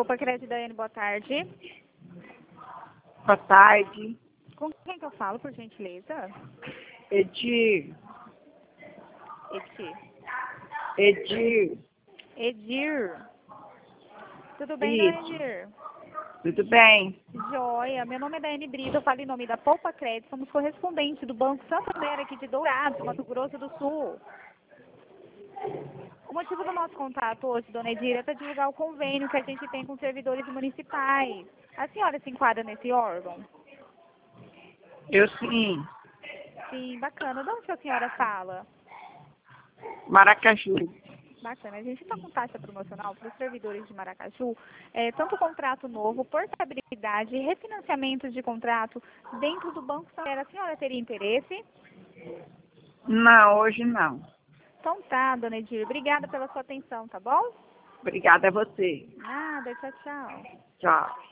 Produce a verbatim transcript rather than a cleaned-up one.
Poupa Crédito, Daiane, boa tarde. Boa tarde. Com quem que eu falo, por gentileza? Edir. Edir. Edir. Edir. Tudo bem, Isso. dona Edir? Tudo bem? Joia. Meu nome é Daiane Brito, eu falo em nome da Poupa Crédito, somos correspondentes do Banco Santander aqui de Dourados, Mato Grosso do Sul. O motivo do nosso contato hoje, dona Edir, é para divulgar o convênio que a gente tem com servidores municipais. A senhora se enquadra nesse órgão? Eu sim. Sim, bacana. De onde que a senhora fala? Maracaju. Bacana. A gente está com taxa promocional para os servidores de Maracaju, é, tanto contrato novo, portabilidade, refinanciamento de contrato dentro do Banco Santander. A senhora teria interesse? Não, hoje não. Então tá, dona Edir. Obrigada pela sua atenção, tá bom? Obrigada a você. Nada, tchau, tchau. Tchau.